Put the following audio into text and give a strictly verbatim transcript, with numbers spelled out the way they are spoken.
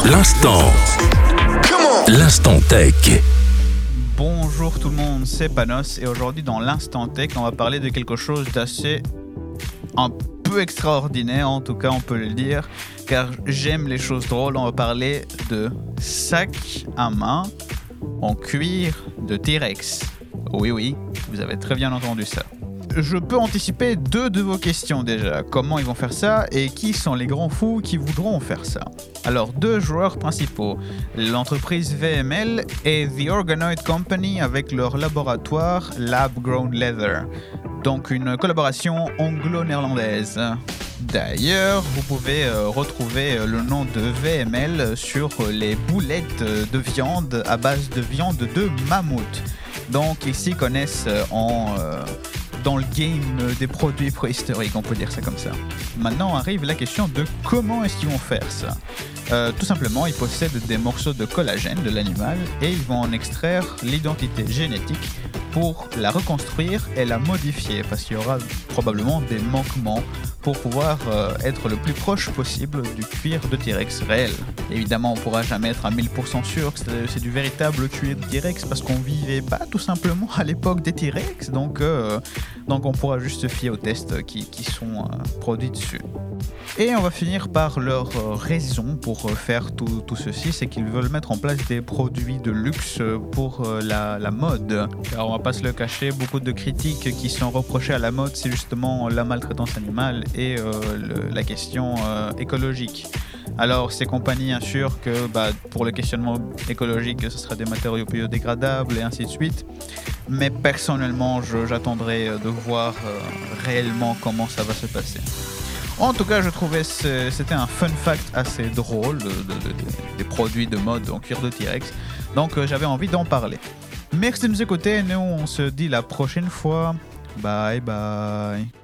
L'instant. L'instant tech. Bonjour tout le monde, c'est Panos et aujourd'hui dans l'Instant Tech, on va parler de quelque chose d'assez un peu extraordinaire, en tout cas on peut le dire, car j'aime les choses drôles. On va parler de sac à main en cuir de T-Rex. Oui, oui, vous avez très bien entendu ça. Je peux anticiper deux de vos questions déjà. Comment ils vont faire ça et qui sont les grands fous qui voudront faire ça? Alors, deux joueurs principaux, l'entreprise V M L et The Organoid Company avec leur laboratoire Lab Grown Leather. Donc une collaboration anglo-néerlandaise. D'ailleurs, vous pouvez euh, retrouver euh, le nom de V M L sur euh, les boulettes de viande à base de viande de mammouth. Donc ils s'y connaissent euh, en... Euh, dans le game des produits préhistoriques, on peut dire ça comme ça. Maintenant arrive la question de comment est-ce qu'ils vont faire ça. Euh, tout simplement, ils possèdent des morceaux de collagène de l'animal et ils vont en extraire l'identité génétique pour la reconstruire et la modifier parce qu'il y aura probablement des manquements pour pouvoir euh, être le plus proche possible du cuir de T-Rex réel. Évidemment, on ne pourra jamais être à mille pour cent sûr que c'est, c'est du véritable cuir de T-Rex parce qu'on vivait pas tout simplement à l'époque des T-Rex, donc, euh, donc on pourra juste se fier aux tests qui, qui sont euh, produits dessus. Et on va finir par leur euh, raison pour euh, faire tout, tout ceci, c'est qu'ils veulent mettre en place des produits de luxe pour euh, la, la mode. Alors on va pas se le cacher, beaucoup de critiques qui sont reprochées à la mode, c'est justement la maltraitance animale et euh, le, la question euh, écologique. Alors ces compagnies assurent que bah, pour le questionnement écologique, ce sera des matériaux biodégradables et ainsi de suite. Mais personnellement, je, j'attendrai de voir euh, réellement comment ça va se passer. En tout cas, je trouvais que c'était un fun fact assez drôle de, de, de, des produits de mode en cuir de T-Rex. Donc euh, j'avais envie d'en parler. Merci de nous écouter. Nous, on se dit la prochaine fois. Bye bye.